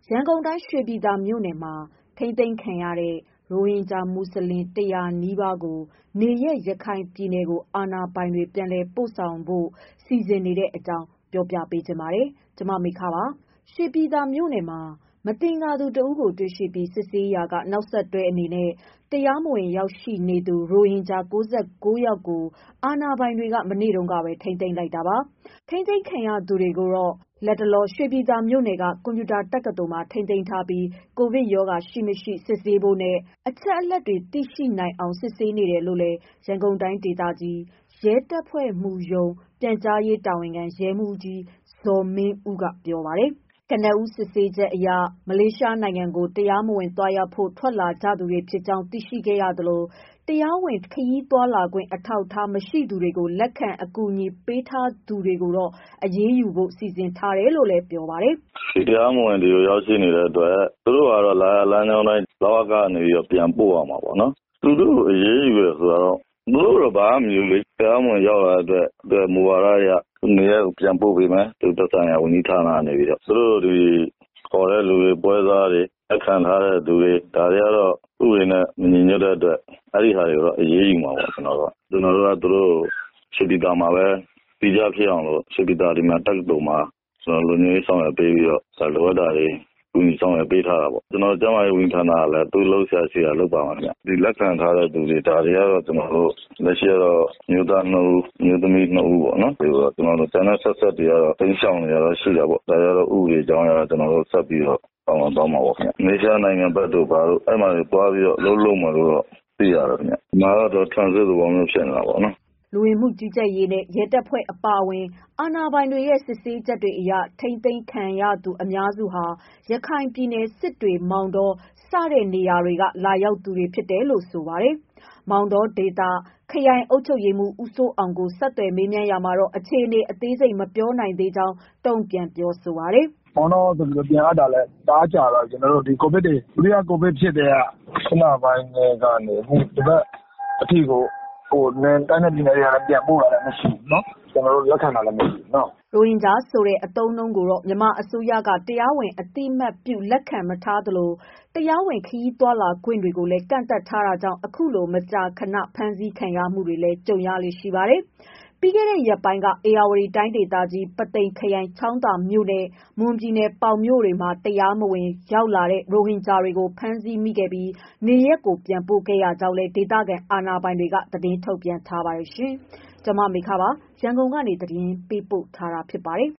ရန်ကုန်တိုင်းရွှေပြည်သာမြို့နယ်မှာထိန်းသိမ်းခံရတဲ့ရိုဟင်ဂျာမွတ်ဆလင်100နီးပါးကိုနေရပ်ရခိုင်ပြည်နယ်ကိုအာဏာပိုင်တွေပြန်လည်ပို့ဆောင်ဖို့စီစဉ်နေတဲ့အကြောင်းပြောပြပေးချင်ပါတယ်။ကျွန်မမိခပါရွှေပြည်သာမြို့နယ်မှာမတင်ကားသူတဦးကိုတွေ့ရှိပြီးစစ်ဆေးရာကနောက်ဆက်တွဲအနေနဲ့တရားမဝင်ရောက်ရှိနေသူရိုဟင်ဂျာ69ယောက်ကိုအာဏာပိုင်တွေကမနေ့တုန်းကပဲထိန်းသိမ်းလိုက်တာပါ။ထိန်းသိမ်းခံရသူတွေကိုတော့လက်တလောရွှေပြည်သာမြို့နယ်ကကွန်ပျူတာတက္ကသိုလ်မှာထိန်းသိမ်းထားပြီးကိုဗစ်ရောဂါရှိမရှိစစ်ဆေးဖို့နဲ့အချက်အလက်တွေသိရှိနိုင်အောင်စစ်ဆေးနေတယ်လို့လည်းရန်ကုန်တိုင်းဒေသကြီးရဲတပ်ဖွဲ့မှုရုံးပြန်ကြားရေးတာဝန်ခံရဲမှူးကြီးဇော်မင်းဦးကပြောပါတယ်။ကနဦးစစ်ဆေးချက်အရမလေးရှားနိုင်ငံကိုတရားမဝင်သွားရောက်ဖို့ထွက်လာကြသူတွေဖြစ်ကြောင်းသိရှိခဲ့ရသလိုတရားဝင်ခရီးသွားလာခွင့်အထောက်အထားမရှိသူတွေကိုလက်ခံအကူအညီပေးထားသူတွေကိုတော့အရေးယူဖို့စီစဉ်ထားတယ်လို့လည်းပြောပါတယ်။ဒီတရားမဝင်တွေရောက်ရှိနေတဲ့အတွက်သူတို့ကတော့လာလမ်းကြောင်းတိုင်းလောက်ကနေပြီးတော့ပြန်ပို့ရမှာပေါ့နော်။သူတို့အရေးယူရဆိုတော့သူတို့တော့ဘာမှမယူလေတရားမဝင်ရောက်လာတဲ့အတွက်မူဝါဒအရနေရပြန်ပို့ပေးမယ်သူတက်ဆိုင်ရာဝန်ကြီးဌာနနေပြီးတော့သူတို့ဒီခေါ်တဲ့လူတွေပွဲစားတွေအခန့်ထားတဲ့သူတွေဒါတွေကတော့ဥပဒေနဲ့မညီညွတ်တဲ့အတွက်အဲ့ဒီဟာတွေတော့အရေးယူမှာပေါ့ကျွန်တော်တို့ကသူတို့ရှိပြည်သာမှာပဲပြည်ကြဖြစ်အောင်လို့ရှိပြည်သာဒီမှာတက်တုံမှာကျွန်တော်လူမျိုးဆောင်ရပေးပြီးတော့လိုအပ်တာတွေကူညီဆောင်ရပေးထားတာပေါ့ကျွန်တော်ကျန်းမာရေးဝန်ကြီးဌာနကလည်းသူ့လှုပ်ရှားရှိတာလုပ်ပါမှာခင်ဗျဒီလက်ခံထားတဲ့သူတွေဒါတွေကတော့ကျွန်တော်တို့လက်ရှိတော့မျိုးသား2ဦးမျိုးသမီး2ဦးပေါ့နော်ဒီတော့ကျွန်တော်တို့ကျန်တဲ့ဆက်တွေကတော့တင်းရှောင်နေရတော့ရှိတာပေါ့ဒါကြတော့ဥပဒေကြောင်းရတော့ကျွန်တော်တို့ဆက်ပြီးတော့ပေါင်းတော့မှာပေါ့ခင်ဗျမေရှားနိုင်ငံဘက်တို့ဘာလို့အဲ့မှာတွားပြီးတော့လုံးမှာလို့တော့သိရတော့ခင်ဗျဒီမှာတော့ transit သဘောမျိုးဖြစ်နေတာပေါ့နော်လူဝင်မှုကြီးကြပ်ရေးနဲ့ရဲတပ်ဖွဲ့အပါအဝင်အာဏာပိုင်တွေရဲ့စစ်ဆေးချက်တွေအရထိမ့်သိမ်းခံရသူအများစုဟာရခိုင်ပြည်နယ်စစ်တွေမောင်တော်စတဲ့နေရာတွေကလာရောက်သူတွေဖြစ်တယ်လို့ဆိုပါတယ်။မောင်တော်ဒေတာခရိုင်အုပ်ချုပ်ရေးမှူးဦးစိုးအောင်ကိုဆက်သွယ်မေးမြန်းရမှာတော့အခြေအနေအသေးစိတ်မပြောနိုင်သေးကြောင်းတုံ့ပြန်ပြောဆိုပါတယ်။မောင်တော်ဆိုပြီးတော့ပြန်အပ်တာလဲတားကြတော့ကျွန်တော်တို့ဒီကိုဗစ်တွေဒုတိယကိုဗစ်ဖြစ်တဲ့ခဏပိုင်းကနေဒီဘက်အထီကိုတိုင်းနဲ့ပြည်နယ်တွေကလည်းပြန်ပို့လာတယ်မရှိဘူးเนาะကျွန်တော်တို့လက်ခံတာလည်းမရှိဘူးเนาะရိုဟင်ဂျာဆိုတဲ့အသုံးအနှုန်းကိုတော့မြန်မာအစိုးရကတရားဝင်အတိမတ်ပြုလက်ခံမထားသလိုတရားဝင်ခရီးသွားလာခွင့်တွေကိုလည်းကန့်သတ်ထားတာကြောင့်အခုလိုမကြာခဏဖမ်းဆီးခံရမှုတွေလည်းကြုံရလေရှိပါတယ်ပြီးခဲ့တဲ့ရက်ပိုင်းကအေယာဝတီတိုင်းဒေသကြီးပသိမ်ခရိုင်ချောင်းသာမြို့နယ်မွန်ပြည်နယ်ပေါင်မြို့တွေမှာတရားမဝင်ရောက်လာတဲ့ရိုဟင်ဂျာတွေကိုဖမ်းဆီးမိခဲ့ပြီးနေရက်ကိုပြန်ပို့ခဲ့ရကြောင်းလည်းဒေသခံအာဏာပိုင်တွေကသတင်းထုတ်ပြန်ထားပါတယ်ရှင်။ကျွန်မမေခပါရန်ကုန်ကနေသတင်းပေးပို့ထားတာဖြစ်ပါတယ်